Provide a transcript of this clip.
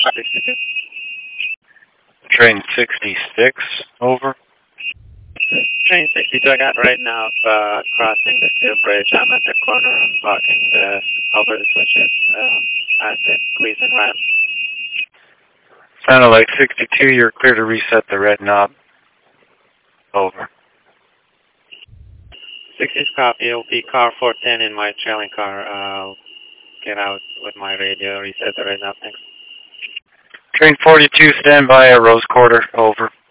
62. Train 66, over. Train 62, I got right now crossing the steel bridge. I'm at the corner, blocking over the switches at the Gleason ramp. Sounded like 62, you're clear to reset the red knob. Over. 60's copy, it'll be car 410 in my trailing car. I'll get out with my radio, reset the red knob, thanks. Train 42, stand by at Rose Quarter, over.